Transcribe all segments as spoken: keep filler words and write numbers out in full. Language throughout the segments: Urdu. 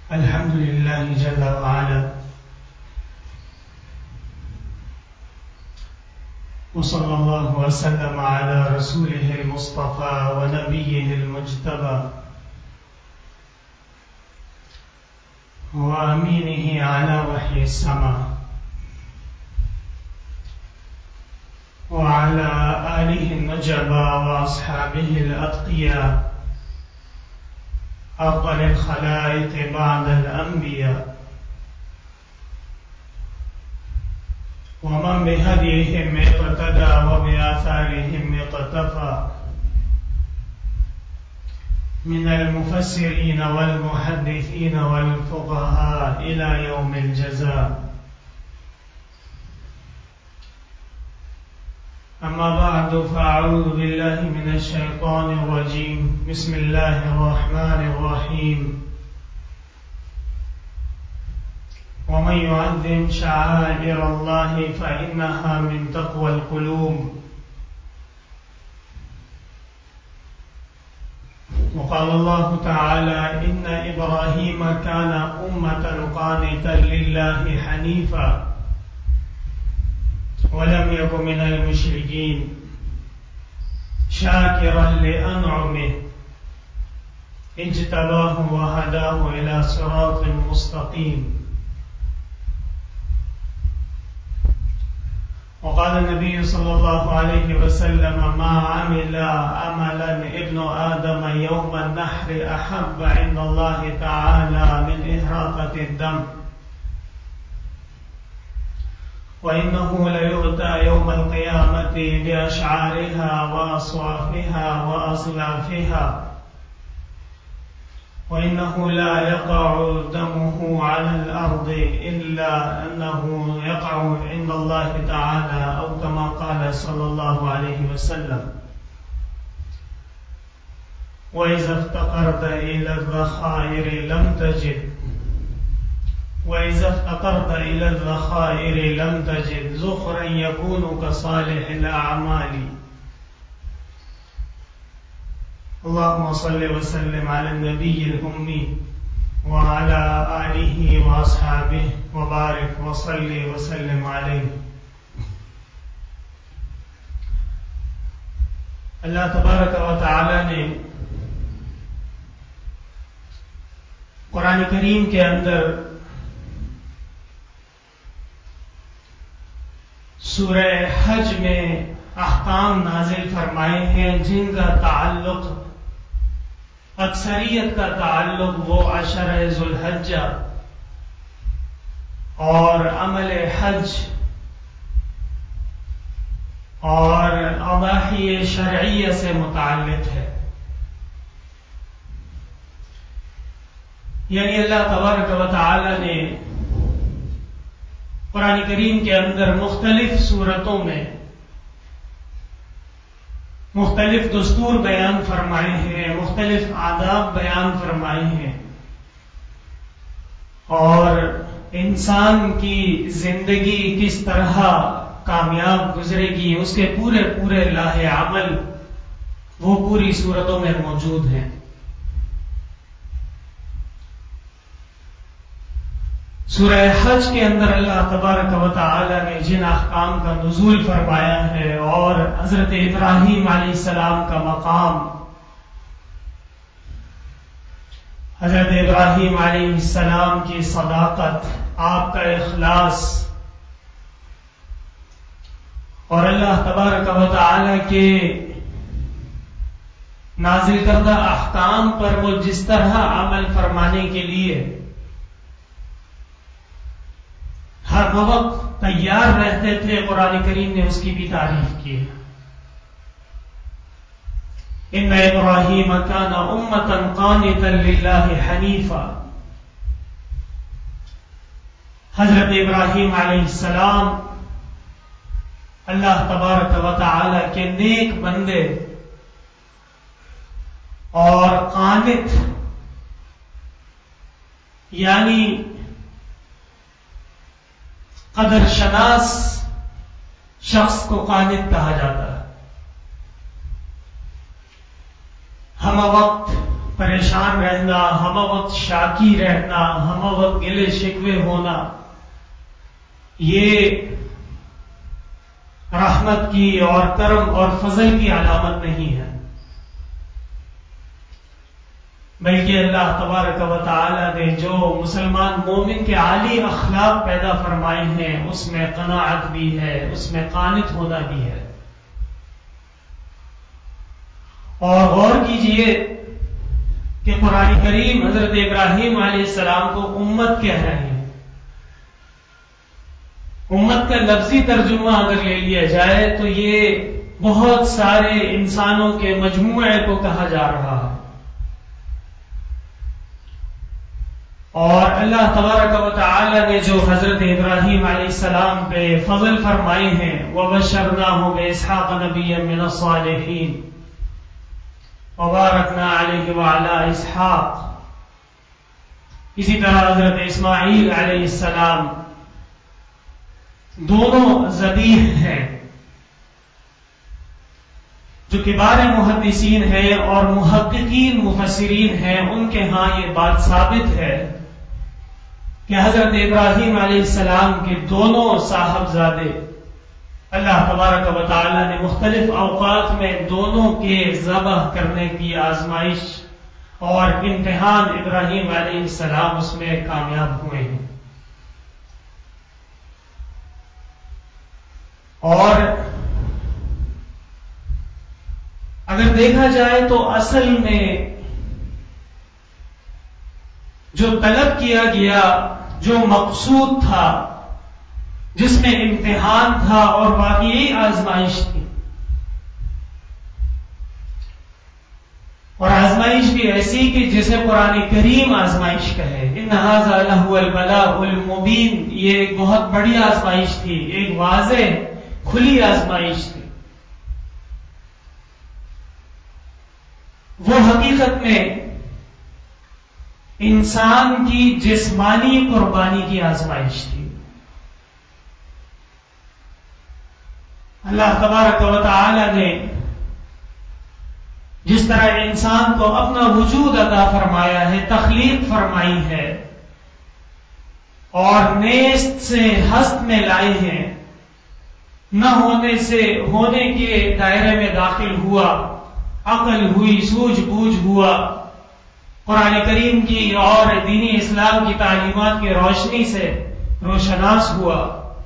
الحمد لله جل وعلا، وصلى الله وسلم على رسوله المصطفى ونبيه المجتبى وأمينه على وحي السماء، وعلى آله النجبى وأصحابه الأتقياء، أفضل الخلائق بعد الأنبياء، ومن بهديهم اقتدى وبآثارهم اقتفى، من المفسرين والمحدثين والفقهاء إلى يوم الجزاء. أما بعد، فأعوذ بالله من الشيطان الرجيم. بسم الله الرحمن الرحيم. ومن يعظم شعائر الله فإنها من تقوى القلوب. وقال الله تعالى: إن إبراهيم كان أمة قانتا لله حنيفا ولم يك من المشركين شاكرا لأنعمه اجتباه وهداه إلى صراط مستقيم. وقال النبي صلى الله عليه وسلم: ما عمل عملا ابن آدم يوم النحر أحب عند الله تعالى من إهراقة الدم، وإنه ليؤتى يوم القيامة بأشعارها وأصوافها وأصلافها، وإنه لا يقع دمه على الأرض إلا أنه يقع عند الله تعالى، أو كما قال صلى الله عليه وسلم. وإذا افتقرت إلى الذخائر لم تجد وإذا افتقرت إلى الذخائر لم تجد ذخرا يكون كصالح الأعمال. اللهم صل وسلم على النبي الأمي وعلى آله وأصحابه وبارك وصل وسلم عليه. اللہ تبارک و تعالی نے قرآن کریم کے اندر سورہ حج میں احکام نازل فرمائے ہیں جن کا تعلق، اکثریت کا تعلق وہ عشر ذو الحجہ اور عمل حج اور اضاحی شرعیہ سے متعلق ہے. یعنی اللہ تبارک و تعالی نے قرآن کریم کے اندر مختلف صورتوں میں مختلف دستور بیان فرمائے ہیں، مختلف آداب بیان فرمائے ہیں، اور انسان کی زندگی کس طرح کامیاب گزرے گی اس کے پورے پورے لاہ عمل وہ پوری صورتوں میں موجود ہیں. سورہ حج کے اندر اللہ تبارک و تعالی نے جن احکام کا نزول فرمایا ہے اور حضرت ابراہیم علیہ السلام کا مقام، حضرت ابراہیم علیہ السلام کی صداقت، آپ کا اخلاص، اور اللہ تبارک و تعالی کے نازل کردہ احکام پر وہ جس طرح عمل فرمانے کے لیے ہر وقت تیار رہتے تھے، قرآن کریم نے اس کی بھی تعریف کی ہے. ان ابراہیم کان امۃ قانتا للہ حنیفا. حضرت ابراہیم علیہ السلام اللہ تبارک و تعالی کے نیک بندے اور قانت، یعنی قدر شناس شخص کو قانت کہا جاتا ہے. ہم وقت پریشان رہنا، ہم وقت شاکی رہنا، ہم وقت گلے شکوے ہونا، یہ رحمت کی اور کرم اور فضل کی علامت نہیں ہے، بلکہ اللہ تبارک و تعالی نے جو مسلمان مومن کے عالی اخلاق پیدا فرمائے ہیں اس میں قناعت بھی ہے، اس میں قانت ہونا بھی ہے۔ اور غور کیجئے کہ قرآن کریم حضرت ابراہیم علیہ السلام کو امت کہہ رہے ہیں۔ امت کا لفظی ترجمہ اگر لے لیا جائے تو یہ بہت سارے انسانوں کے مجموعے کو کہا جا رہا ہے، اور اللہ تبارک و تعالی نے جو حضرت ابراہیم علیہ السلام پہ فضل فرمائے ہیں، وَبَشَّرْنَاهُ بِإِسْحَاقَ نَبِيًّا مِنَ الصَّالِحِينَ وَبَارَكْنَا عَلَيْهِ وَعَلَى إِسْحَاقَ، اسی طرح حضرت اسماعیل علیہ السلام دونوں ذبیح ہیں، جو کبار محدثین ہیں اور محققین مفسرین ہیں، ان کے ہاں یہ بات ثابت ہے کہ حضرت ابراہیم علیہ السلام کے دونوں صاحبزادے اللہ تبارک و تعالی نے مختلف اوقات میں دونوں کے ذبح کرنے کی آزمائش اور امتحان ابراہیم علیہ السلام اس میں کامیاب ہوئے ہیں۔ اور اگر دیکھا جائے تو اصل میں جو طلب کیا گیا، جو مقصود تھا، جس میں امتحان تھا اور واقعی آزمائش تھی، اور آزمائش بھی ایسی کہ جسے قرآن کریم آزمائش کہے، ان ھذا لہو البلاء المبین، یہ ایک بہت بڑی آزمائش تھی، ایک واضح کھلی آزمائش تھی۔ وہ حقیقت میں انسان کی جسمانی قربانی کی آزمائش تھی۔ اللہ تبارک و تعالی نے جس طرح انسان کو اپنا وجود عطا فرمایا ہے، تخلیق فرمائی ہے، اور نیست سے ہست میں لائے ہیں، نہ ہونے سے ہونے کے دائرے میں داخل ہوا، عقل ہوئی، سوجھ بوجھ ہوا، قرآن کریم کی اور دینی اسلام کی تعلیمات کی روشنی سے روشناس ہوا۔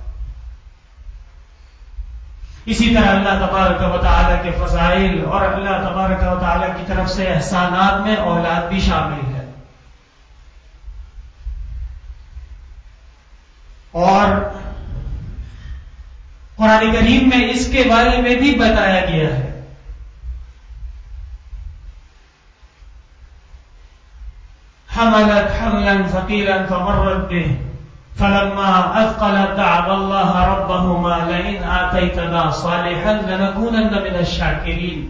اسی طرح اللہ تبارک و تعالی کے فضائل اور اللہ تبارک و تعالی کی طرف سے احسانات میں اولاد بھی شامل ہے، اور قرآن کریم میں اس کے بارے میں بھی بتایا گیا ہے۔ حملت حملا ثقيلا فمرت به فلما اثقلت دعوا الله ربهما لئن آتيتنا صالحا لنكونن من الشاكرين،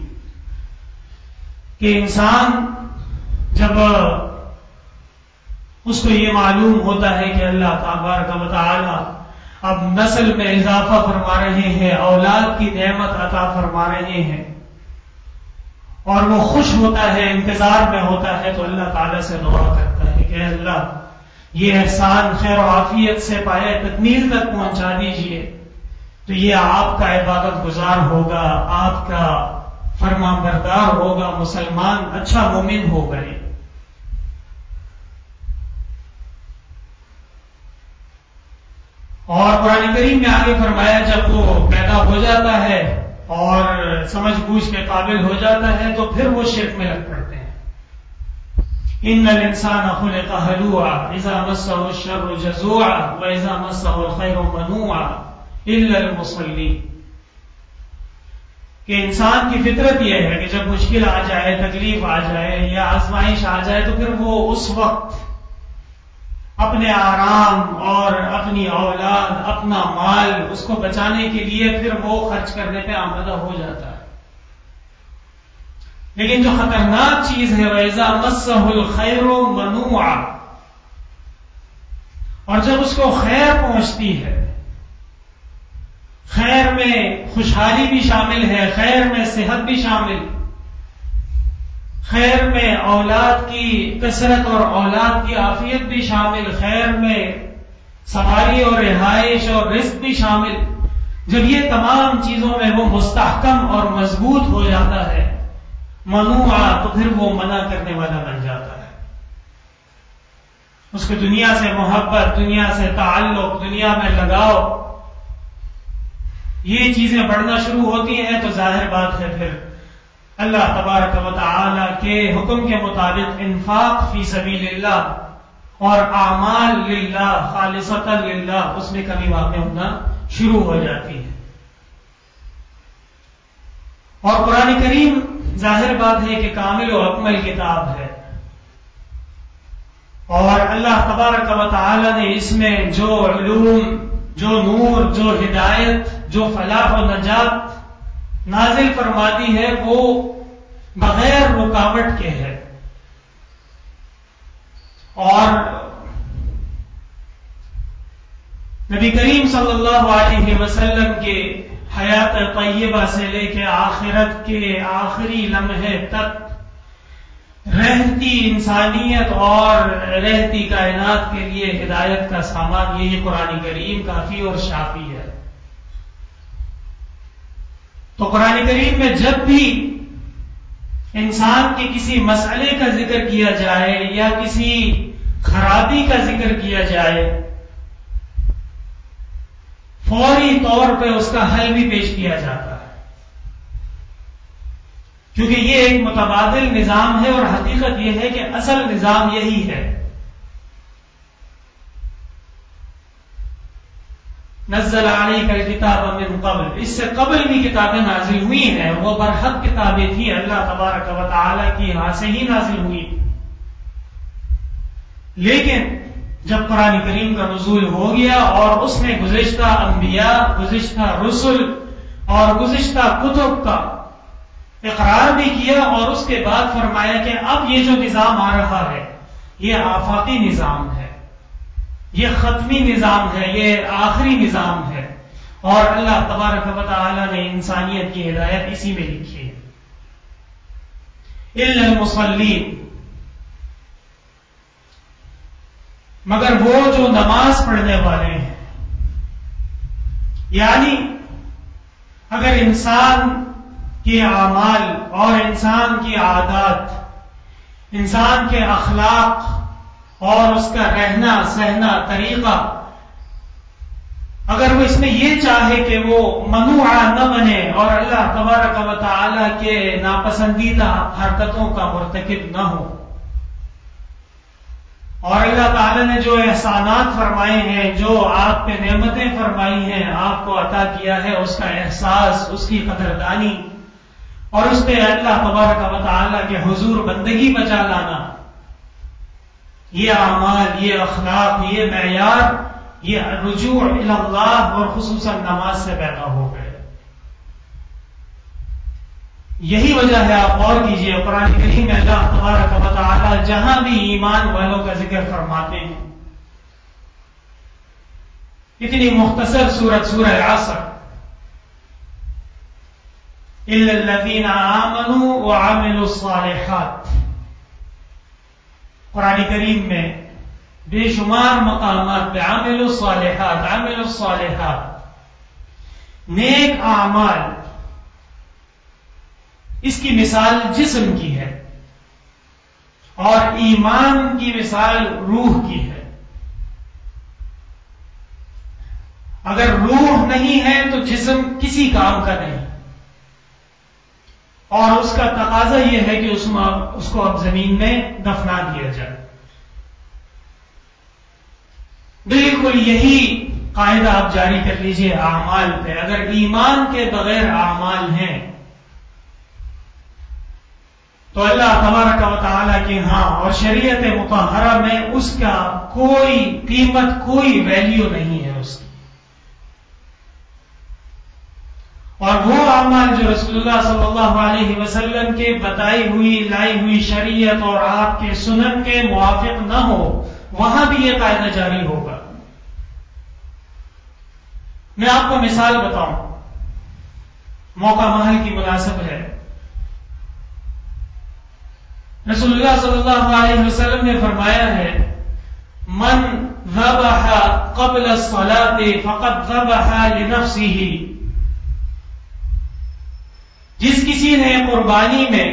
کہ انسان جب اس کو یہ معلوم ہوتا ہے کہ اللہ تبارک و تعالی اب نسل میں اضافہ فرما رہے ہیں، اولاد کی نعمت عطا فرما رہے ہیں، اور وہ خوش ہوتا ہے، انتظار میں ہوتا ہے، تو اللہ تعالیٰ سے دعا کرتا ہے کہ اللہ یہ احسان خیر و عافیت سے پائے تکمیل تک پہنچا دیجئے، تو یہ آپ کا عبادت گزار ہوگا، آپ کا فرما بردار ہوگا، مسلمان اچھا مومن ہوگا۔ اور قرآن کریم میں آگے فرمایا جب وہ پیدا ہو جاتا ہے اور سمجھ بوجھ کے قابل ہو جاتا ہے تو پھر وہ شرک میں لگ پڑتے ہیں۔ ان الانسان خلق ہلوعا اذا مسہ الشر جزوعا واذا مسہ الخیر منوعا الا المصلین، کہ انسان کی فطرت یہ ہے کہ جب مشکل آ جائے، تکلیف آ جائے یا آزمائش آ جائے تو پھر وہ اس وقت اپنے آرام اور اپنی اولاد، اپنا مال اس کو بچانے کے لیے پھر وہ خرچ کرنے پہ آمادہ ہو جاتا ہے۔ لیکن جو خطرناک چیز ہے وَإِذَا مَسَّهُ الْخَيْرُ مَنُوعًا، اور جب اس کو خیر پہنچتی ہے، خیر میں خوشحالی بھی شامل ہے، خیر میں صحت بھی شامل، خیر میں اولاد کی کثرت اور اولاد کی عافیت بھی شامل، خیر میں سواری اور رہائش اور رزق بھی شامل. جب یہ تمام چیزوں میں وہ مستحکم اور مضبوط ہو جاتا ہے منوع، تو پھر وہ منع کرنے والا بن جاتا ہے. اس کو دنیا سے محبت، دنیا سے تعلق، دنیا میں لگاؤ، یہ چیزیں بڑھنا شروع ہوتی ہیں تو ظاہر بات ہے پھر اللہ تبارک و تعالی کے حکم کے مطابق انفاق فی سبیل اللہ اور اعمال للہ خالصتا للہ اس میں کمی واقع ہونا شروع ہو جاتی ہے. اور قرآن کریم ظاہر بات ہے کہ کامل و اکمل کتاب ہے، اور اللہ تبارک و تعالی نے اس میں جو علوم، جو نور، جو ہدایت، جو فلاح و نجات نازل فرما دی ہے وہ بغیر رکاوٹ کے ہے. اور نبی کریم صلی اللہ علیہ وسلم کے حیات طیبہ سے لے کے آخرت کے آخری لمحے تک رہتی انسانیت اور رہتی کائنات کے لیے ہدایت کا سامان یہ قرآن کریم کافی اور شافی ہے. تو قرآن کریم میں جب بھی انسان کے کسی مسئلے کا ذکر کیا جائے یا کسی خرابی کا ذکر کیا جائے فوری طور پہ اس کا حل بھی پیش کیا جاتا ہے، کیونکہ یہ ایک متبادل نظام ہے اور حقیقت یہ ہے کہ اصل نظام یہی ہے. نزل علیک الکتاب من قبل، اس سے قبل بھی کتابیں نازل ہوئی ہیں، وہ برحق کتابیں تھیں، اللہ تبارک و تعالی کی یہاں سے ہی نازل ہوئی. لیکن جب قرآن کریم کا نزول ہو گیا اور اس نے گزشتہ انبیاء، گزشتہ رسل اور گزشتہ کتب کا اقرار بھی کیا اور اس کے بعد فرمایا کہ اب یہ جو نظام آ رہا ہے یہ آفاقی نظام ہے، یہ ختمی نظام ہے، یہ آخری نظام ہے، اور اللہ تبارک و تعالی نے انسانیت کی ہدایت اسی میں لکھی ہے. الا المصلین، مگر وہ جو نماز پڑھنے والے ہیں. یعنی اگر انسان کے اعمال اور انسان کی عادات، انسان کے اخلاق اور اس کا رہنا سہنا طریقہ، اگر وہ اس میں یہ چاہے کہ وہ منوع نہ بنے اور اللہ تبارک و تعالی کے ناپسندیدہ حرکتوں کا مرتکب نہ ہو، اور اللہ تعالی نے جو احسانات فرمائے ہیں، جو آپ پہ نعمتیں فرمائی ہیں، آپ کو عطا کیا ہے، اس کا احساس، اس کی قدردانی اور اس پہ اللہ تبارک و تعالی کے حضور بندگی بچا لانا، یہ اعمال، یہ اخلاق، یہ معیار، یہ رجوع الی اللہ اور خصوصاً نماز سے پیدا ہو گئے. یہی وجہ ہے، آپ غور کیجئے قرآن کریم میں اللہ تبارک و تعالی جہاں بھی ایمان والوں کا ذکر فرماتے ہیں، اتنی مختصر سورت سورہ عصر، الا الذین آمنوا وعملوا الصالحات، قرآن کریم میں بے شمار مقامات پہ عملوا الصالحات، عملوا الصالحات، نیک اعمال، اس کی مثال جسم کی ہے اور ایمان کی مثال روح کی ہے. اگر روح نہیں ہے تو جسم کسی کام کا نہیں، اور اس کا تقاضا یہ ہے کہ اس اس کو اب زمین میں دفنا دیا جائے. بالکل یہی قاعدہ آپ جاری کر لیجئے اعمال پہ. اگر ایمان کے بغیر اعمال ہیں تو اللہ تبارک و تعالیٰ کے ہاں اور شریعت مطہرہ میں اس کا کوئی قیمت، کوئی ویلیو نہیں ہے اس کی. اور وہ اعمال جو رسول اللہ صلی اللہ علیہ وسلم کے بتائی ہوئی لائی ہوئی شریعت اور آپ کے سنن کے موافق نہ ہو، وہاں بھی یہ قاعدہ جاری ہوگا. میں آپ کو مثال بتاؤں، موقع محل کی مناسب ہے. رسول اللہ صلی اللہ علیہ وسلم نے فرمایا ہے من ذبح قبل الصلاة فقد ذبح لنفسه، جس کسی نے قربانی میں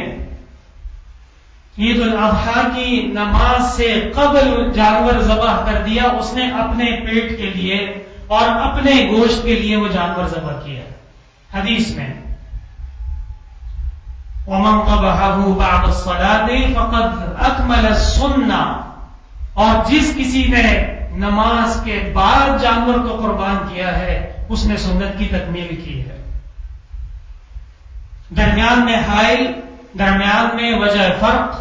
عید الاضحیٰ کی نماز سے قبل جانور ذبح کر دیا، اس نے اپنے پیٹ کے لیے اور اپنے گوشت کے لیے وہ جانور ذبح کیا. حدیث میں وَمَنْ قَبَحَهُ بَعْدَ الصَّلَاةِ فَقَدْ أَكْمَلَ السُّنَّةَ، اور جس کسی نے نماز کے بعد جانور کو قربان کیا ہے اس نے سنت کی تکمیل کی ہے. درمیان میں حائل، درمیان میں وجہ فرق،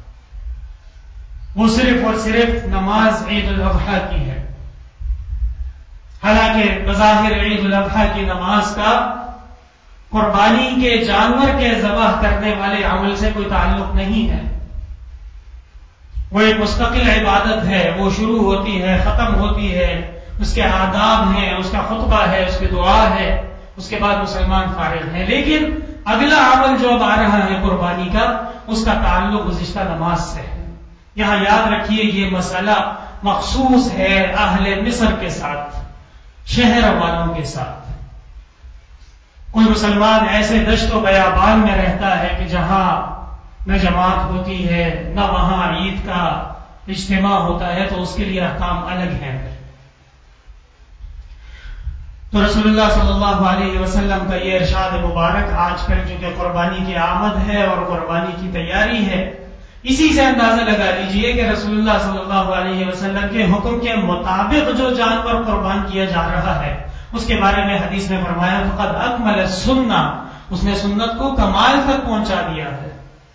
وہ صرف اور صرف نماز عید الاضحیٰ کی ہے. حالانکہ بظاہر عید الاضحیٰ کی نماز کا قربانی کے جانور کے ذبح کرنے والے عمل سے کوئی تعلق نہیں ہے. وہ ایک مستقل عبادت ہے، وہ شروع ہوتی ہے، ختم ہوتی ہے، اس کے آداب ہیں، اس کا خطبہ ہے، اس کی دعا ہے، اس کے بعد مسلمان فارغ ہیں. لیکن اگلا عمل جو اب آ رہا ہے قربانی کا، اس کا تعلق گزشتہ نماز سے ہے. یہاں یاد رکھیے یہ مسئلہ مخصوص ہے اہل مصر کے ساتھ، شہر والوں کے ساتھ. کوئی مسلمان ایسے دشت و بیابان میں رہتا ہے کہ جہاں نہ جماعت ہوتی ہے، نہ وہاں عید کا اجتماع ہوتا ہے، تو اس کے لیے احکام الگ ہیں. تو رسول اللہ صلی اللہ علیہ وسلم کا یہ ارشاد مبارک آج کل چونکہ قربانی کی آمد ہے اور قربانی کی تیاری ہے، اسی سے اندازہ لگا لیجئے کہ رسول اللہ صلی اللہ علیہ وسلم کے حکم کے مطابق جو جانور قربان کیا جا رہا ہے اس کے بارے میں حدیث میں فرمایا فقد اکمل السنہ، اس نے سنت کو کمال تک پہنچا دیا ہے.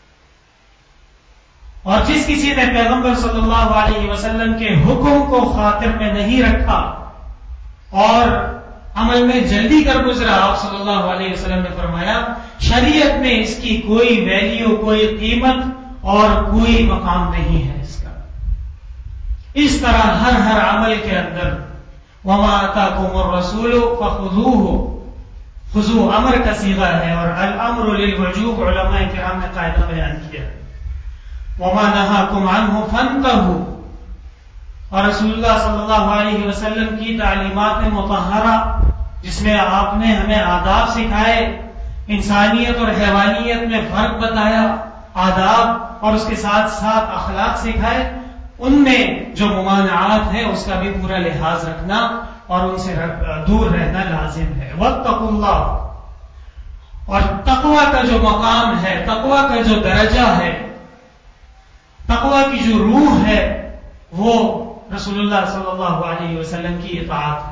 اور جس کسی نے پیغمبر صلی اللہ علیہ وسلم کے حکم کو خاطر میں نہیں رکھا اور عمل میں جلدی کر گزرا، آپ صلی اللہ علیہ وسلم نے فرمایا شریعت میں اس کی کوئی ویلیو، کوئی قیمت اور کوئی مقام نہیں ہے اس کا. اس طرح ہر ہر عمل کے اندر وَمَا آتَاكُمُ الرَّسُولُ فَخُذُوهُ، خضوع امر کا صیغہ ہے اور الامر للوجوب علماء کرام نے قاعدہ بیان کیا. وَمَا نَهَاكُمْ عَنْهُ فَانْتَهُوا، اور رسول اللہ صلی اللہ علیہ وسلم کی تعلیمات مطہرہ جس میں آپ نے ہمیں آداب سکھائے، انسانیت اور حیوانیت میں فرق بتایا، آداب اور اس کے ساتھ ساتھ اخلاق سکھائے، ان میں جو ممانعات ہیں اس کا بھی پورا لحاظ رکھنا اور ان سے دور رہنا لازم ہے. واتقوا اللہ، اور تقوی کا جو مقام ہے، تقوی کا جو درجہ ہے، تقوی کی جو روح ہے، وہ رسول اللہ صلی اللہ علیہ وسلم کی اطاعت ہے.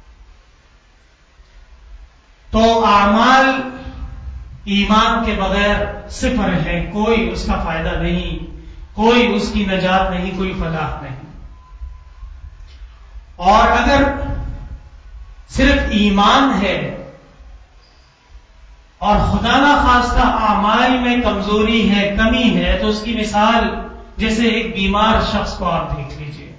تو اعمال ایمان کے بغیر صفر ہے، کوئی اس کا فائدہ نہیں، کوئی اس کی نجات نہیں، کوئی فلاح نہیں. اور اگر صرف ایمان ہے اور خدا نہ خواستہ اعمال میں کمزوری ہے، کمی ہے، تو اس کی مثال جیسے ایک بیمار شخص کو آپ دیکھ لیجئے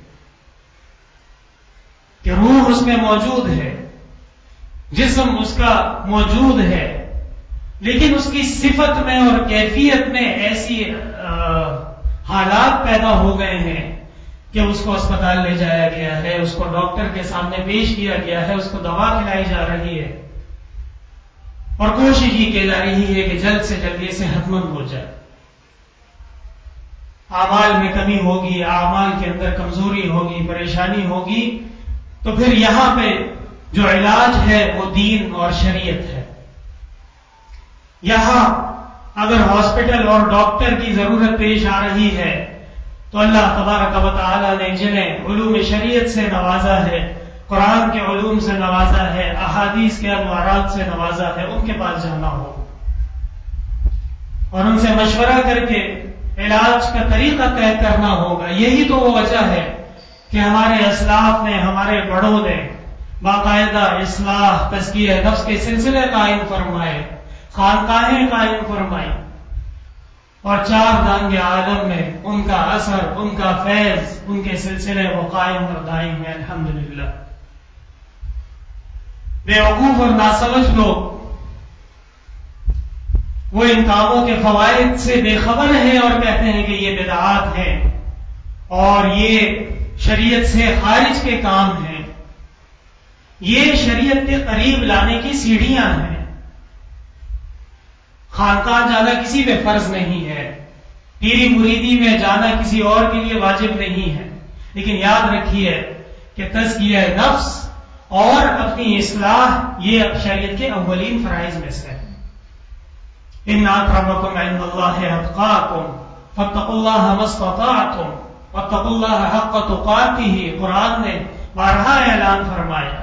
کہ روح اس میں موجود ہے، جسم اس کا موجود ہے، لیکن اس کی صفت میں اور کیفیت میں ایسی حالات پیدا ہو گئے ہیں کہ اس کو اسپتال لے جایا گیا ہے، اس کو ڈاکٹر کے سامنے پیش کیا گیا ہے، اس کو دوا کھلائی جا رہی ہے اور کوشش ہی کی جا رہی ہے کہ جلد سے جلد یہ صحت مند ہو جائے. اعمال میں کمی ہوگی، اعمال کے اندر کمزوری ہوگی، پریشانی ہوگی، تو پھر یہاں پہ جو علاج ہے وہ دین اور شریعت ہے. یہاں اگر ہاسپٹل اور ڈاکٹر کی ضرورت پیش آ رہی ہے تو اللہ تبارک و تعالی نے جنہیں علوم شریعت سے نوازا ہے، قرآن کے علوم سے نوازا ہے، احادیث کے انوارات سے نوازا ہے، ان کے پاس جانا ہو اور ان سے مشورہ کر کے علاج کا طریقہ طے کرنا ہوگا. یہی تو وہ وجہ ہے کہ ہمارے اسلاف نے، ہمارے بڑوں نے باقاعدہ اصلاح، تزکیہ نفس کے سلسلے قائم فرمائے، خانقاہیں قائم فرمائی، اور چار دانگ عالم میں ان کا اثر، ان کا فیض، ان کے سلسلے وہ قائم اور دائم ہیں الحمدللہ. بے وقوف اور ناسمجھ لوگ وہ ان کاموں کے فوائد سے بے خبر ہیں اور کہتے ہیں کہ یہ بدعات ہیں اور یہ شریعت سے خارج کے کام ہیں، یہ شریعت کے قریب لانے کی سیڑھیاں ہیں۔ خانقاہ جانا کسی پہ فرض نہیں ہے، پیری مریدی میں جانا کسی اور کے لیے واجب نہیں ہے، لیکن یاد رکھیے کہ تزکیہ نفس اور اپنی اصلاح یہ شریعت کے اولین فرائض میں سے ہے۔ ان اکرمکم عند اللہ اتقاکم فاتقوا اللہ ما استطعتم واتقوا اللہ حق تقاتہ، قرآن نے بارہا اعلان فرمایا۔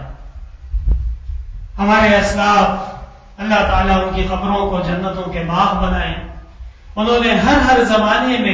ہمارے اسلاف اللہ تعالیٰ ان کی قبروں کو جنتوں کے باغ بنائیں، انہوں نے ہر ہر زمانے میں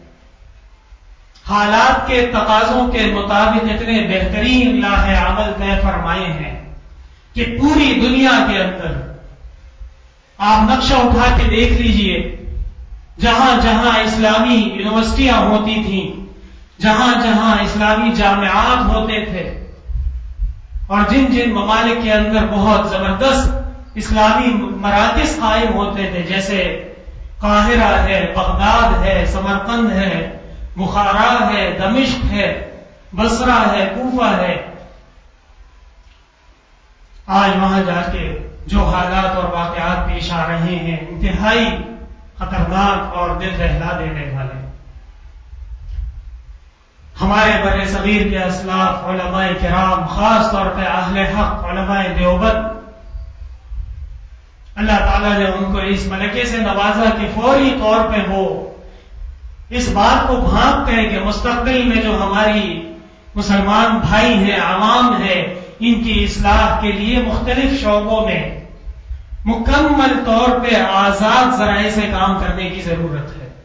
حالات کے تقاضوں کے مطابق اتنے بہترین لاہ عمل طے فرمائے ہیں کہ پوری دنیا کے اندر آپ نقشہ اٹھا کے دیکھ لیجئے، جہاں جہاں اسلامی یونیورسٹیاں ہوتی تھیں، جہاں جہاں اسلامی جامعات ہوتے تھے، اور جن جن ممالک کے اندر بہت زبردست اسلامی مراکز قائم ہوتے تھے، جیسے قاہرہ ہے، بغداد ہے، سمرقند ہے، بخارا ہے، دمشق ہے، بصرہ ہے، کوفہ ہے، آج وہاں جا کے جو حالات اور واقعات پیش آ رہے ہیں انتہائی خطرناک اور دل دہلا دینے والے۔ ہمارے بر صغیر کے اسلاف علماء کرام، خاص طور پہ اہل حق علماء دیوبند، اللہ تعالیٰ نے ان کو اس ملکے سے نوازا کہ فوری طور پہ وہ اس بات کو بھانپ گئے کہ مستقبل میں جو ہماری مسلمان بھائی ہیں، عوام ہے، ان کی اصلاح کے لیے مختلف شعبوں میں مکمل طور پہ آزاد ذرائع سے کام کرنے کی ضرورت ہے،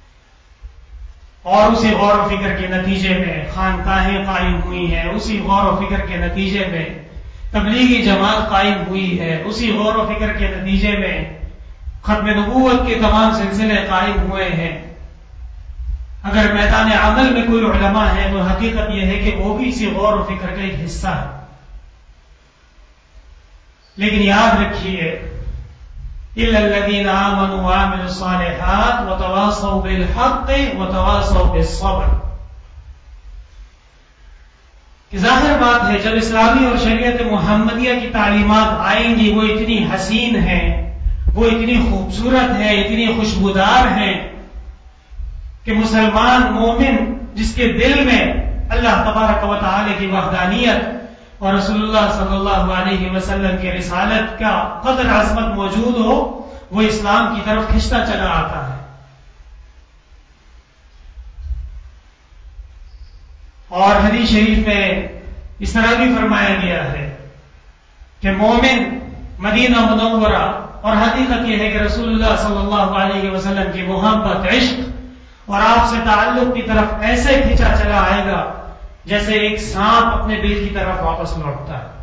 اور اسی غور و فکر کے نتیجے میں خانقاہیں قائم ہوئی ہیں، اسی غور و فکر کے نتیجے میں تبلیغی جماعت قائم ہوئی ہے، اسی غور و فکر کے نتیجے میں ختم نبوت کے تمام سلسلے قائم ہوئے ہیں۔ اگر میدان عمل میں کوئی علماء ہے تو حقیقت یہ ہے کہ وہ بھی اسی غور و فکر کا ایک حصہ ہے۔ لیکن یاد رکھیے إِلَّا الَّذِينَ آمَنُوا وَعَمِلُوا الصَّالِحَاتِ وَتَوَاصَوْا بِالْحَقِّ وَتَوَاصَوْا بِالصَّبْرِ، کہ ظاہر بات ہے جب اسلامی اور شریعت محمدیہ کی تعلیمات آئیں گی وہ اتنی حسین ہیں، وہ اتنی خوبصورت ہیں، اتنی خوشبودار ہیں کہ مسلمان مومن جس کے دل میں اللہ تبارک و تعالی کی وحدانیت اور رسول اللہ صلی اللہ علیہ وسلم کی رسالت کا قدر عظمت موجود ہو، وہ اسلام کی طرف کھنچتا چلا آتا ہے۔ اور حدیث شریف میں اس طرح بھی فرمایا گیا ہے کہ مومن مدینہ منورہ، اور حقیقت یہ ہے کہ رسول اللہ صلی اللہ علیہ وسلم کی محبت، عشق اور آپ سے تعلق کی طرف ایسے کھینچا چلا آئے گا جیسے ایک سانپ اپنے بل کی طرف واپس لوٹتا ہے۔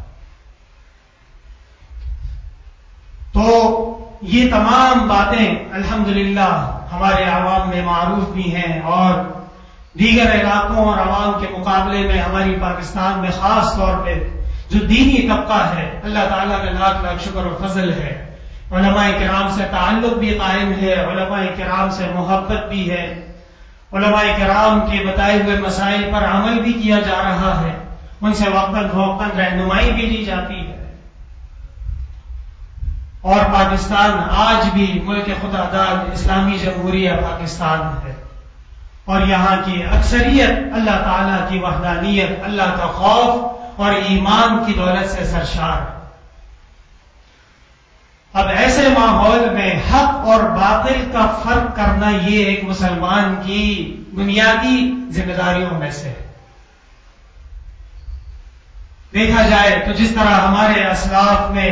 تو یہ تمام باتیں الحمدللہ ہمارے عوام میں معروف بھی ہیں، اور دیگر علاقوں اور عوام کے مقابلے میں ہماری پاکستان میں خاص طور پہ جو دینی طبقہ ہے، اللہ تعالیٰ کا لاکھ لاکھ شکر و فضل ہے، علماء کرام سے تعلق بھی قائم ہے، علماء کرام سے محبت بھی ہے، علماء کرام کے بتائے ہوئے مسائل پر عمل بھی کیا جا رہا ہے، ان سے وقتاً فوقتاً رہنمائی بھی لی جاتی ہے، اور پاکستان آج بھی ملک خدا داد اسلامی جمہوریہ پاکستان ہے، اور یہاں کی اکثریت اللہ تعالیٰ کی وحدانیت، اللہ کا خوف اور ایمان کی دولت سے سرشار ہے۔ اب ایسے ماحول میں حق اور باطل کا فرق کرنا یہ ایک مسلمان کی بنیادی ذمہ داریوں میں سے ہے۔ دیکھا جائے تو جس طرح ہمارے اسلاف نے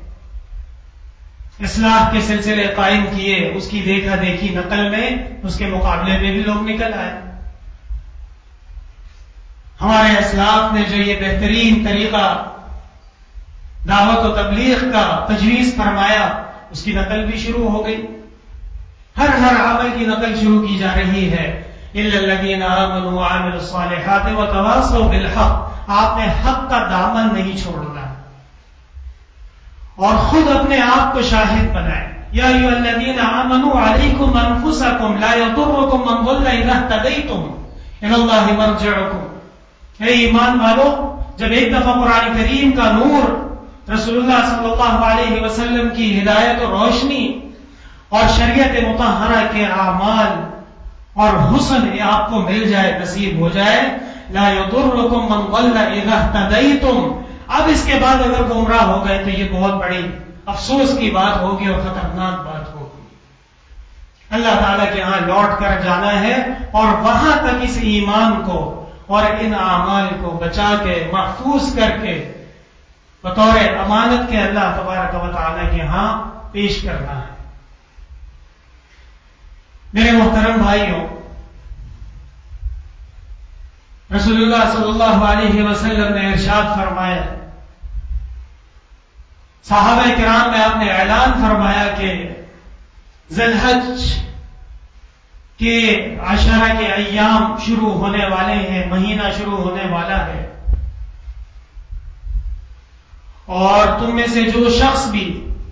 اصلاح کے سلسلے قائم کیے، اس کی دیکھا دیکھی نقل میں اس کے مقابلے میں بھی لوگ نکل آئے۔ ہمارے اسلاف نے جو یہ بہترین طریقہ دعوت و تبلیغ کا تجویز فرمایا، اس کی نقل بھی شروع ہو گئی، ہر ہر عمل کی نقل شروع کی جا رہی ہے۔ إِلَّا الَّذِينَ آمَنُوا وَعَمِلُوا الصَّالِحَاتِ وَتَوَاصَوْا بِالْحَقِّ، آپ نے حق کا دامن نہیں چھوڑنا اور خود اپنے آپ کو شاہد بنائے۔ یا ایھا الذین آمنوا علیکم انفسکم لا یضرکم من ضل اذا اہتدیتم الی اللہ مرجعکم۔ اے ایمان والو، جب ایک دفعہ قرآن کریم کا نور، رسول اللہ صلی اللہ علیہ وسلم کی ہدایت و روشنی اور شریعت مطہرہ کے اعمال اور حسن یہ آپ کو مل جائے، نصیب ہو جائے، لا یضرکم من ضل اذا اہتدیتم، اب اس کے بعد اگر گمراہ ہو گئے تو یہ بہت بڑی افسوس کی بات ہوگی اور خطرناک بات ہوگی۔ اللہ تعالیٰ کے ہاں لوٹ کر جانا ہے اور وہاں تک اس ایمان کو اور ان اعمال کو بچا کے محفوظ کر کے بطور امانت کے اللہ تبارک و تعالیٰ کے ہاں پیش کرنا ہے۔ میرے محترم بھائیوں، رسول اللہ صلی اللہ علیہ وسلم نے ارشاد فرمایا، صحابہ کرام میں آپ نے اعلان فرمایا کہ ذی الحج کے عشرہ کے ایام شروع ہونے والے ہیں، مہینہ شروع ہونے والا ہے، اور تم میں سے جو شخص بھی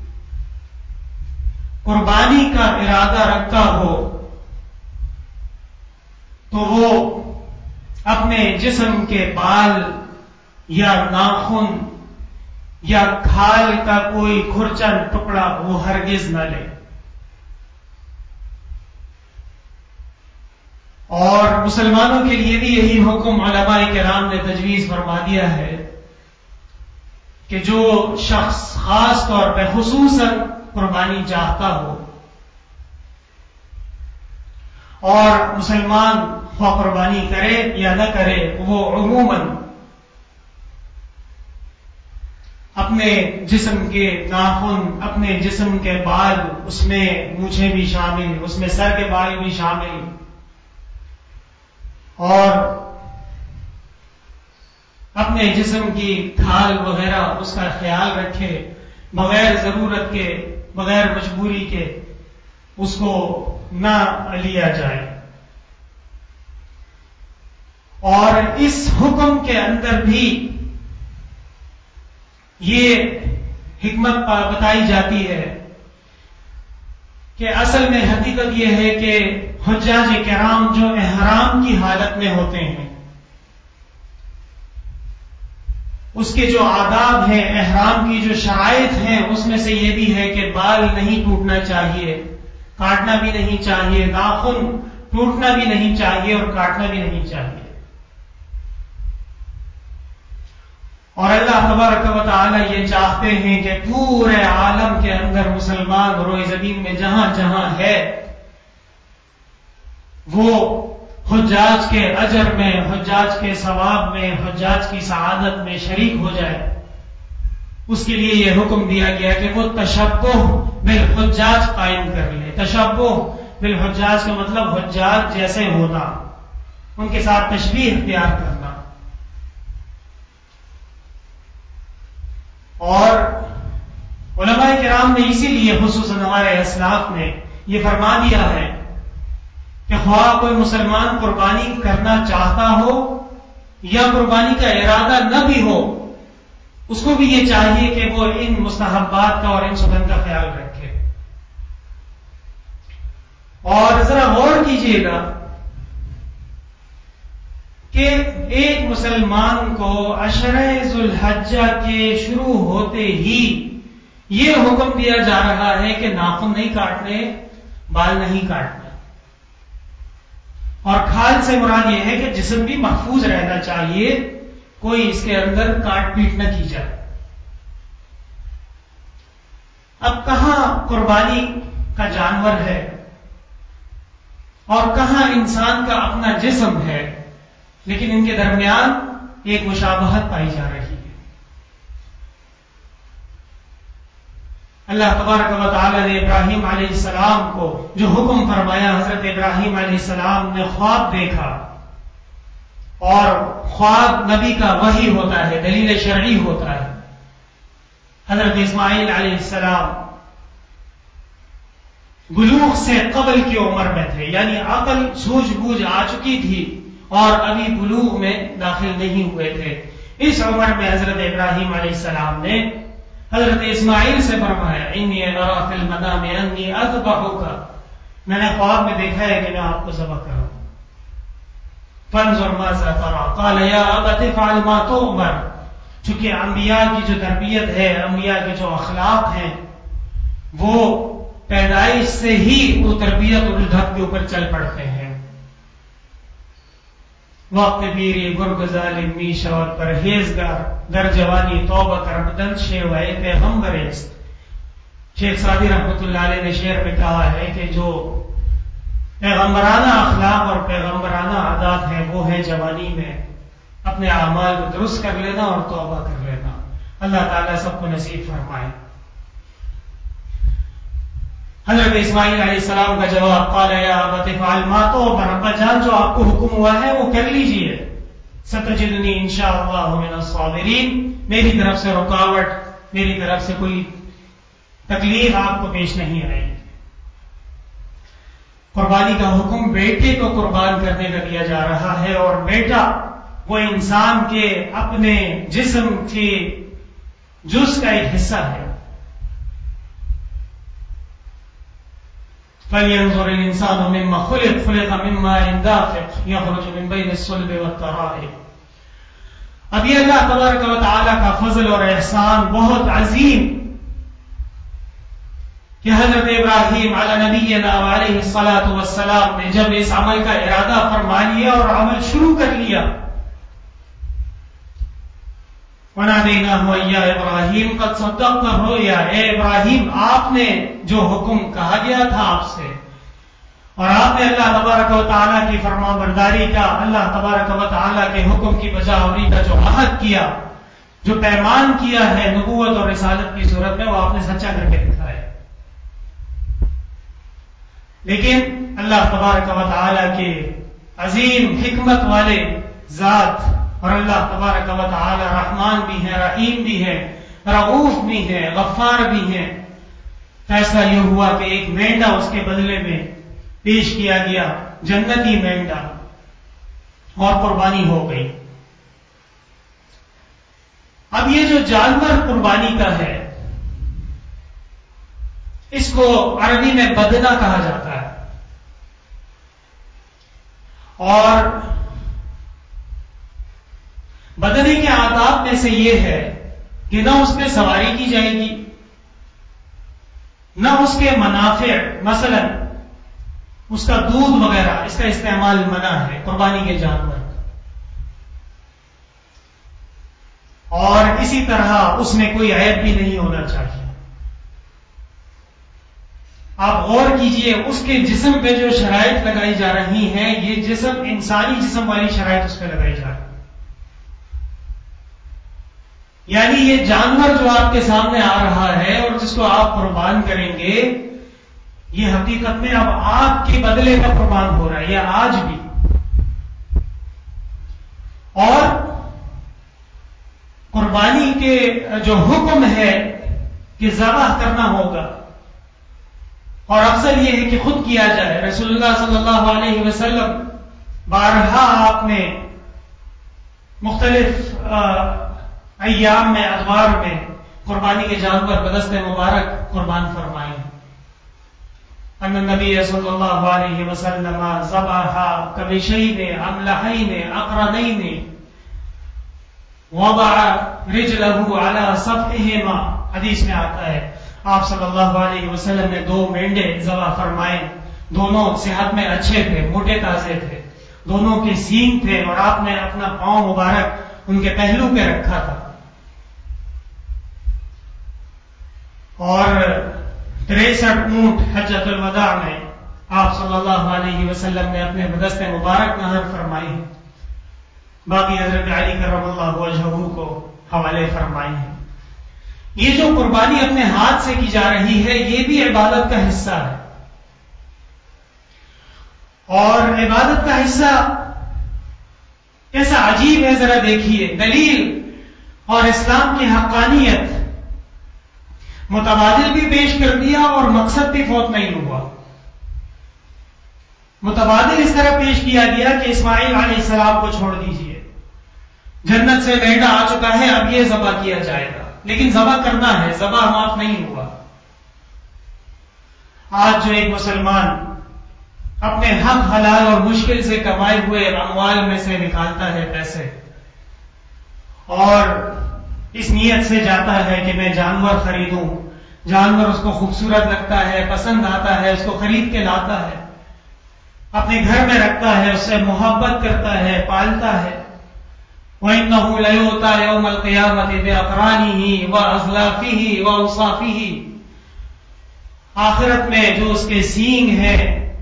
قربانی کا ارادہ رکھتا ہو تو وہ اپنے جسم کے بال یا ناخن یا کھال کا کوئی کھرچا ٹکڑا وہ ہرگز نہ لے۔ اور مسلمانوں کے لیے بھی یہی حکم علماء کرام نے تجویز فرما دیا ہے کہ جو شخص خاص طور پہ خصوصاً قربانی چاہتا ہو اور مسلمان خواہ قربانی کرے یا نہ کرے، وہ عموماً اپنے جسم کے ناخن، اپنے جسم کے بال، اس میں مونچھیں بھی شامل، اس میں سر کے بال بھی شامل، اور اپنے جسم کی کھال وغیرہ اس کا خیال رکھے، بغیر ضرورت کے، بغیر مجبوری کے اس کو نہ لیا جائے۔ اور اس حکم کے اندر بھی یہ حکمت بتائی جاتی ہے کہ اصل میں حقیقت یہ ہے کہ حجاج کرام جو احرام کی حالت میں ہوتے ہیں، اس کے جو آداب ہیں، احرام کی جو شرائط ہیں، اس میں سے یہ بھی ہے کہ بال نہیں ٹوٹنا چاہیے، کاٹنا بھی نہیں چاہیے، ناخن ٹوٹنا بھی نہیں چاہیے اور کاٹنا بھی نہیں چاہیے۔ اور اللہ تبارک و تعالی یہ چاہتے ہیں کہ پورے عالم کے اندر مسلمان روئے زمین میں جہاں جہاں ہے وہ حجاج کے اجر میں، حجاج کے ثواب میں، حجاج کی سعادت میں شریک ہو جائے۔ اس کے لیے یہ حکم دیا گیا کہ وہ تشبہ بالحجاج قائم کر لے۔ تشبہ بالحجاج کا مطلب حجاج جیسے ہونا، ان کے ساتھ تشبیہ اختیار کرنا۔ اور علماء کرام نے اسی لیے خصوصاً ہمارے اسلاف نے یہ فرما دیا ہے کہ خواہ کوئی مسلمان قربانی کرنا چاہتا ہو یا قربانی کا ارادہ نہ بھی ہو، اس کو بھی یہ چاہیے کہ وہ ان مستحبات کا اور ان سنن کا خیال رکھے۔ اور ذرا غور کیجیے گا کہ ایک مسلمان کو عشرہ ذو الحجہ کے شروع ہوتے ہی یہ حکم دیا جا رہا ہے کہ ناخن نہیں کاٹنے، بال نہیں کاٹنے، اور کھال سے مراد یہ ہے کہ جسم بھی محفوظ رہنا چاہیے، کوئی اس کے اندر کاٹ پیٹ نہ کی جائے۔ اب کہاں قربانی کا جانور ہے اور کہاں انسان کا اپنا جسم ہے، لیکن ان کے درمیان ایک مشابہت پائی جا رہی ہے۔ اللہ تبارک و تعالی نے ابراہیم علیہ السلام کو جو حکم فرمایا، حضرت ابراہیم علیہ السلام نے خواب دیکھا، اور خواب نبی کا وحی ہوتا ہے، دلیل شرعی ہوتا ہے۔ حضرت اسماعیل علیہ السلام بلوغ سے قبل کی عمر میں تھے، یعنی عقل سوجھ بوجھ آ چکی تھی اور ابھی بلوغ میں داخل نہیں ہوئے تھے۔ اس عمر میں حضرت ابراہیم علیہ السلام نے حضرت اسماعیل سے فرمایا انی ارا فی المنام انی اذبحک، میں نے خواب میں دیکھا ہے کہ میں آپ کو ذبح کروں. فانظر ماذا ترى قال یا ابت افعل ما تؤمر. چونکہ انبیاء کی جو تربیت ہے، انبیاء کے جو اخلاق ہیں، وہ پیدائش سے ہی وہ تربیت اور ڈھب کے اوپر چل پڑتے ہیں. وقت پیری گرگزال میش اور پرہیزگار در جوانی توبہ کر بدن شیوائے پیغمبر است. شیخ سعدی رحمۃ اللہ علیہ نے شعر میں کہا ہے کہ جو پیغمبرانہ اخلاق اور پیغمبرانہ عادات ہیں وہ ہے جوانی میں اپنے اعمال کو درست کر لینا اور توبہ کر لینا. اللہ تعالیٰ سب کو نصیب فرمائے. حضرت اسماعیل علیہ السلام کا جواب قال یا ابت افعل ما تؤمر، ابا جان جو آپ کو حکم ہوا ہے وہ کر لیجئے. ستجدنی انشاءاللہ من الصابرین، میری طرف سے رکاوٹ، میری طرف سے کوئی تکلیف آپ کو پیش نہیں آئے گی. قربانی کا حکم بیٹے کو قربان کرنے کا دیا جا رہا ہے، اور بیٹا وہ انسان کے اپنے جسم کے جز کا ایک حصہ ہے. فَلْيَنْظُرِ الْإِنسَانُ مِمَّا خُلِقَ خُلِقَ مِن مَّاءٍ دَافِقٍ يَخْرُجُ مِن بَيْنِ الصُّلْبِ وَالتَّرَائِبِ. اب یہ اللہ تبارک و تعالیٰ کا فضل اور احسان بہت عظیم کہ حضرت ابراہیم علی نبینا علیہ الصلاۃ والسلام نے جب اس عمل کا ارادہ فرما لیا اور عمل شروع کر لیا، وَنَادَيْنَاهُ يَا إِبْرَاهِيمُ قَدْ صَدَّقْتَ الرُّؤْيَا، اے ابراہیم آپ نے جو حکم کہا گیا تھا آپ سے، اور آپ نے اللہ تبارک و تعالیٰ کی فرما برداری کا، اللہ تبارک و تعالیٰ کے حکم کی بجاوری کا جو عہد کیا، جو پیمان کیا ہے نبوت اور رسالت کی صورت میں، وہ آپ نے سچا کر کے دکھایا. لیکن اللہ تبارک و تعالیٰ کے عظیم حکمت والے ذات، اور اللہ تبارک و تعالی رحمان بھی ہے، رحیم بھی ہے، رؤوف بھی ہے، غفار بھی ہے. فیصلہ یہ ہوا کہ ایک مینڈا اس کے بدلے میں پیش کیا گیا، جنتی مینڈا، اور قربانی ہو گئی. اب یہ جو جانور قربانی کا ہے، اس کو عربی میں بدنہ کہا جاتا ہے، اور بدنے کے آداب میں سے یہ ہے کہ نہ اس پہ سواری کی جائے گی، نہ اس کے منافع، مثلا اس کا دودھ وغیرہ اس کا استعمال منع ہے قربانی کے جانور کا. اور اسی طرح اس میں کوئی عیب بھی نہیں ہونا چاہیے. آپ غور کیجئے اس کے جسم پہ جو شرائط لگائی جا رہی ہیں، یہ جسم انسانی جسم والی شرائط اس پہ لگائی جا رہی ہیں. یعنی یہ جانور جو آپ کے سامنے آ رہا ہے اور جس کو آپ قربان کریں گے، یہ حقیقت میں اب آپ کے بدلے کا قربان ہو رہا ہے، یہ آج بھی. اور قربانی کے جو حکم ہے کہ ذبح کرنا ہوگا، اور افضل یہ ہے کہ خود کیا جائے. رسول اللہ صلی اللہ علیہ وسلم بارہا آپ نے مختلف ایام میں، ادوار میں قربانی کے جانور بدست مبارک قربان فرمائے. ان النبی صلی اللہ علیہ وسلم ذبح کبشین املحین اقرنین وضع رجلہ علی صفحہما. حدیث میں آتا ہے آپ صلی اللہ علیہ وسلم نے دو مینڈے ذبح فرمائے، دونوں صحت میں اچھے تھے، موٹے تازے تھے، دونوں کے سینگ تھے، اور آپ نے اپنا پاؤں مبارک ان کے پہلو پہ رکھا تھا. اور تریسٹھ اونٹ حجۃ الوداع میں آپ صلی اللہ علیہ وسلم نے اپنے بدست مبارک نہر فرمائی ہیں. باقی حضرت علی کرم اللہ وجہہ کو حوالے فرمائی ہیں. یہ جو قربانی اپنے ہاتھ سے کی جا رہی ہے، یہ بھی عبادت کا حصہ ہے. اور عبادت کا حصہ کیسا عجیب ہے، ذرا دیکھیے. دلیل اور اسلام کی حقانیت متبادل بھی پیش کر دیا اور مقصد بھی فوت نہیں ہوا. متبادل اس طرح پیش کیا گیا کہ اسماعیل علیہ السلام کو چھوڑ دیجئے، جنت سے مینڈا آ چکا ہے، اب یہ ذبح کیا جائے گا. لیکن ذبح کرنا ہے، ذبح معاف نہیں ہوا۔ آج جو ایک مسلمان اپنے حق حلال اور مشکل سے کمائے ہوئے اموال میں سے نکالتا ہے پیسے، اور اس نیت سے جاتا ہے کہ میں جانور خریدوں، جانور اس کو خوبصورت لگتا ہے، پسند آتا ہے، اس کو خرید کے لاتا ہے، اپنے گھر میں رکھتا ہے، اس سے محبت کرتا ہے، پالتا ہے۔ وَإِنَّهُ لَيُؤْتَى يَوْمَ الْقِيَامَةِ بِأَقْرَانِهِ وَأَزْلَافِهِ وَأَوْصَافِهِ، آخرت میں جو اس کے سینگ ہے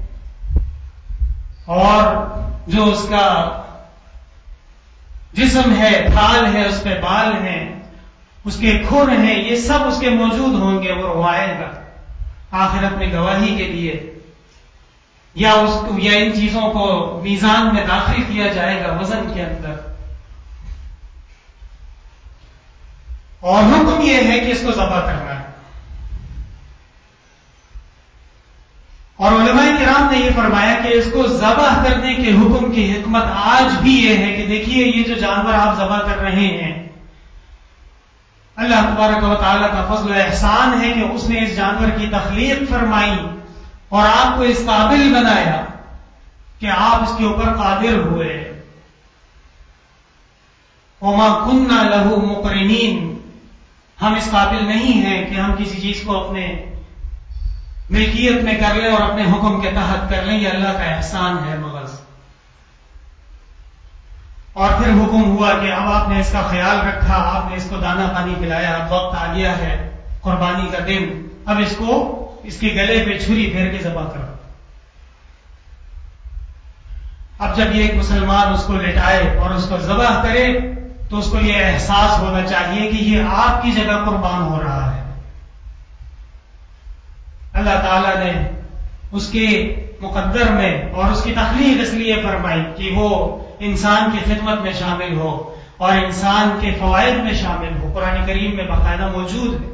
اور جو اس کا جسم ہے، کھال ہے، اس پہ بال ہیں، اس کے کھر ہیں، یہ سب اس کے موجود ہوں گے، وہ روائے گا آخرت میں گواہی کے لیے، یا اس کو یا ان چیزوں کو میزان میں داخل کیا جائے گا وزن کے اندر۔ اور حکم یہ ہے کہ اس کو ذبح کرنا ہے۔ اور علماء کرام نے یہ فرمایا کہ اس کو ذبح کرنے کے حکم کی حکمت آج بھی یہ ہے کہ دیکھیے یہ جو جانور آپ ذبح کر رہے ہیں، اللہ تبارک و تعالیٰ کا فضل و احسان ہے کہ اس نے اس جانور کی تخلیق فرمائی اور آپ کو اس قابل بنایا کہ آپ اس کے اوپر قادر ہوئے۔ وَمَا كُنَّا لَهُ مُقْرِنِينَ، ہم اس قابل نہیں ہیں کہ ہم کسی چیز کو اپنے ملکیت میں کر لیں اور اپنے حکم کے تحت کر لیں، یہ اللہ کا احسان ہے مغز۔ اور پھر حکم ہوا کہ اب آپ نے اس کا خیال رکھا، آپ نے اس کو دانا پانی پلایا، اب وقت آ گیا ہے قربانی کا دن، اب اس کو اس کے گلے پہ چھری پھیر کے ذبح کرو۔ اب جب یہ ایک مسلمان اس کو لٹائے اور اس کو ذبح کرے تو اس کو یہ احساس ہونا چاہیے کہ یہ آپ کی جگہ قربان ہو رہا ہے۔ اللہ تعالیٰ نے اس کے مقدر میں اور اس کی تخلیق اس لیے فرمائی کہ وہ انسان کی خدمت میں شامل ہو اور انسان کے فوائد میں شامل ہو۔ قرآن کریم میں باقاعدہ موجود ہے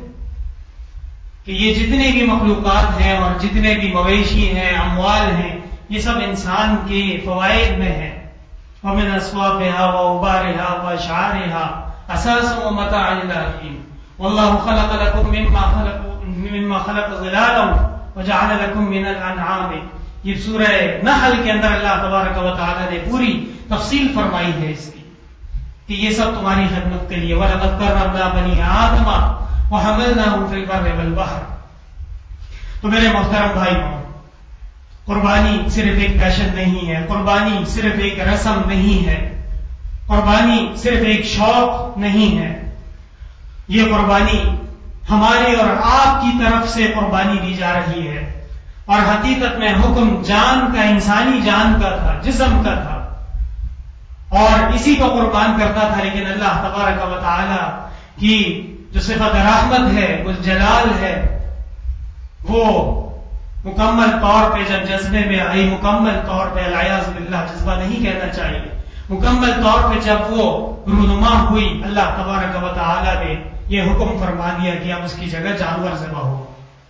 کہ یہ جتنے بھی مخلوقات ہیں اور جتنے بھی مویشی ہیں، اموال ہیں، یہ سب انسان کے فوائد میں ہیں۔ وَمِنْ أَصْوَافِهَا وَأَوْبَارِهَا وَأَشْعَارِهَا أَثَاثٌ وَمَتَاعٌ إِلَىٰ حِينٍ وَاللَّهُ خَلَقَ لَكُم مِّمَّا خَلَقَ مِمَّا خَلَقَ ظِلَالًا وَجَعَلَ لَكُم مِّنَ الْأَنْعَامِ، یہ سورہ نحل کے اندر اللہ تبارک و تعالیٰ نے پوری تفصیل فرمائی ہے اس کی کہ یہ سب تمہاری خدمت کے لیے۔ وَلَقَدْ كَرَّمْنَا بَنِي آدَمَ وَحَمَلْنَاهُمْ فِي الْبَرِّ وَالْبَحْرِ۔ تو میرے محترم بھائیوں، قربانی صرف ایک پیشن نہیں ہے، قربانی صرف ایک رسم نہیں ہے، قربانی صرف ایک شوق نہیں ہے، یہ قربانی ہماری اور آپ کی طرف سے قربانی دی جا رہی ہے، اور حقیقت میں حکم جان کا، انسانی جان کا تھا، جسم کا تھا، اور اسی کو قربان کرتا تھا۔ لیکن اللہ تبارک و تعالی کی جو صفت رحمت ہے، وہ جلال ہے، وہ مکمل طور پہ جب جذبے میں آئی، مکمل طور پہ العیاذ باللہ جذبہ نہیں کہنا چاہیے، مکمل طور پہ جب وہ رونما ہوئی، اللہ تبارک و تعالی نے یہ حکم فرما دیا کہ اب اس کی جگہ جانور ذبح ہو۔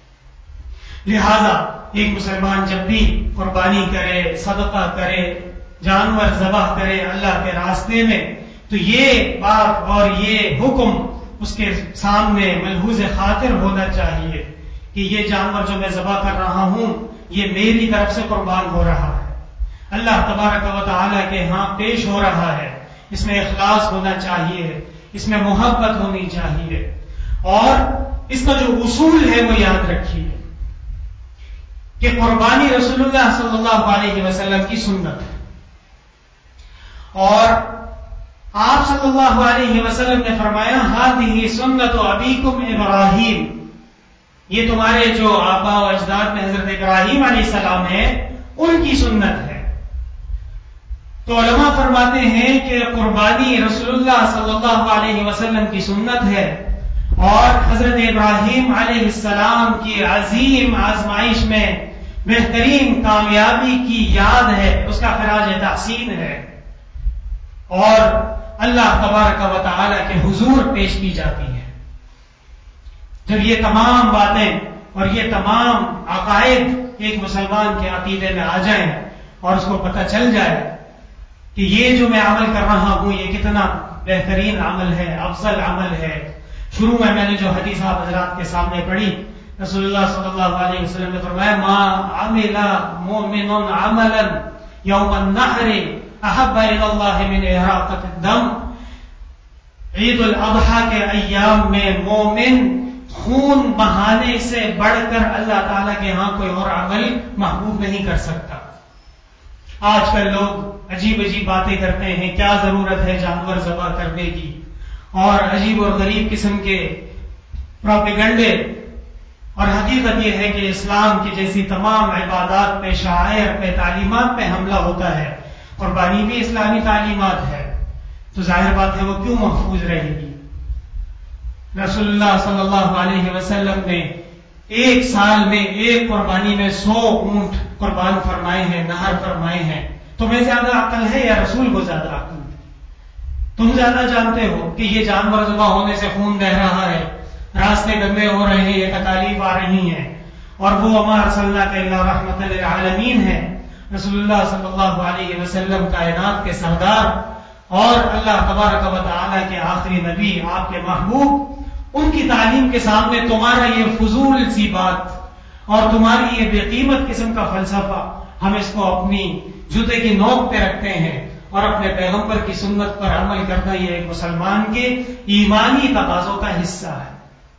لہذا ایک مسلمان جب بھی قربانی کرے، صدقہ کرے، جانور ذبح کرے اللہ کے راستے میں، تو یہ بات اور یہ حکم اس کے سامنے ملحوظ خاطر ہونا چاہیے کہ یہ جانور جو میں ذبح کر رہا ہوں یہ میری طرف سے قربان ہو رہا ہے، اللہ تبارک و تعالیٰ کے ہاں پیش ہو رہا ہے، اس میں اخلاص ہونا چاہیے، اس میں محبت ہونی چاہیے، اور اس کا جو اصول ہے وہ یاد رکھیے کہ قربانی رسول اللہ صلی اللہ علیہ وسلم کی سنت ہے، اور آپ صلی اللہ علیہ وسلم نے فرمایا ہذہ سنت ابیکم ابراہیم، یہ تمہارے جو آباء و اجداد میں حضرت ابراہیم علیہ السلام ہے ان کی سنت ہے۔ تو علماء فرماتے ہیں کہ قربانی رسول اللہ صلی اللہ علیہ وسلم کی سنت ہے، اور حضرت ابراہیم علیہ السلام کی عظیم آزمائش میں بہترین کامیابی کی یاد ہے، اس کا خراج تحسین ہے، اور اللہ تبارک و تعالی کے حضور پیش کی جاتی ہے۔ جب یہ تمام باتیں اور یہ تمام عقائد ایک مسلمان کے عقیدے میں آ جائیں اور اس کو پتہ چل جائے کہ یہ جو میں عمل کر رہا ہوں یہ کتنا بہترین عمل ہے، افضل عمل ہے، شروع میں میں نے جو حدیث آپ حضرات کے سامنے پڑھی، رسول اللہ صلی اللہ علیہ وسلم نے فرمایا ما عمل مؤمن عملا یوم النحر احب الی اللہ من احراقۃ الدم. عید الاضحیٰ کے ایام میں مومن خون بہانے سے بڑھ کر اللہ تعالیٰ کے ہاں کوئی اور عمل محبوب نہیں کر سکتا. آج کل لوگ عجیب عجیب باتیں کرتے ہیں، کیا ضرورت ہے جانور ذبح کرنے کی، اور عجیب اور غریب قسم کے پروپیگنڈے. اور حقیقت یہ ہے کہ اسلام کی جیسی تمام عبادات پہ، شعائر پہ، تعلیمات پہ حملہ ہوتا ہے. قربانی بھی اسلامی تعلیمات ہے، تو ظاہر بات ہے وہ کیوں محفوظ رہے گی. رسول اللہ صلی اللہ علیہ وسلم نے ایک سال میں ایک قربانی میں سو اونٹ قربان فرمائے ہیں، نہر فرمائے ہیں. تمہیں زیادہ عقل ہے یا رسول کو زیادہ عقل ہے؟ تم زیادہ جانتے ہو کہ یہ جانور ذبح ہونے سے خون بہ رہا ہے، راستے گندے ہو رہے ہیں، یہ تکالیف آ رہی ہیں، اور وہ وما ارسلناک الا رحمۃ للعالمین ہے. رسول اللہ صلی اللہ علیہ وسلم کائنات کے سردار اور اللہ تبارک و تعالی کے آخری نبی، آپ کے محبوب، ان کی تعلیم کے سامنے تمہارا یہ فضول سی بات اور تمہاری یہ بے قیمت قسم کا فلسفہ، ہم اس کو اپنی جوتے کی نوک پہ رکھتے ہیں. اور اپنے پیغمبر کی سنت پر عمل کرنا یہ ایک مسلمان کے ایمانی تقاضوں کا حصہ ہے.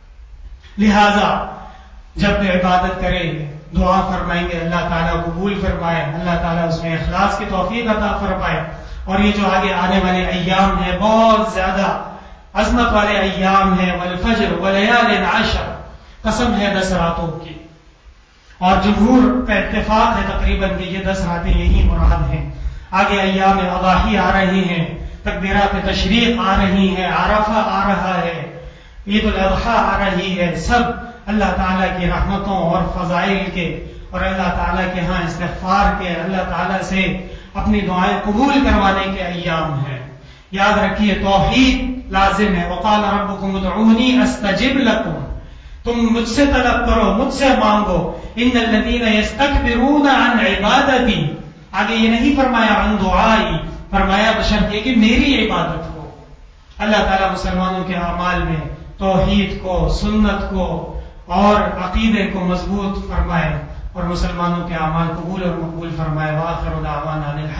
لہذا جب عبادت کرے، دعا فرمائیں گے، اللہ تعالیٰ قبول فرمائے، اللہ تعالیٰ اس میں اخلاص کی توفیق عطا فرمائے. اور یہ جو آگے آنے والے ایام ہیں بہت زیادہ عظمت والے ایام ہیں. والفجر ولیال عشر، قسم ہے دس راتوں کی، اور جمہور کا اتفاق ہے تقریباً کہ یہ دس راتیں یہی مراد ہیں. آگے ایام اضاحی آ رہی ہیں، تکبیرات تشریق آ رہی ہیں، عرفہ آ رہا ہے، عید الاضحیٰ آ رہی ہے. سب اللہ تعالیٰ کی رحمتوں اور فضائل کے اور اللہ تعالیٰ کے ہاں استغفار کے، اللہ تعالیٰ سے اپنی دعائیں قبول کروانے کے ایام ہیں. یاد رکھیے توحید لازم ہے. وقال ربکم ادعونی استجب لکم، تم مجھ سے طلب کرو، مجھ سے مانگو. ان الذین یستکبرون عن عبادتی، آگے یہ نہیں فرمایا عن دعائی، فرمایا بشرط یہ کہ میری عبادت ہو. اللہ تعالیٰ مسلمانوں کے اعمال میں توحید کو، سنت کو اور عقیدے کو مضبوط فرمائے اور مسلمانوں کے اعمال قبول اور مقبول فرمائے. وآخر دعوانا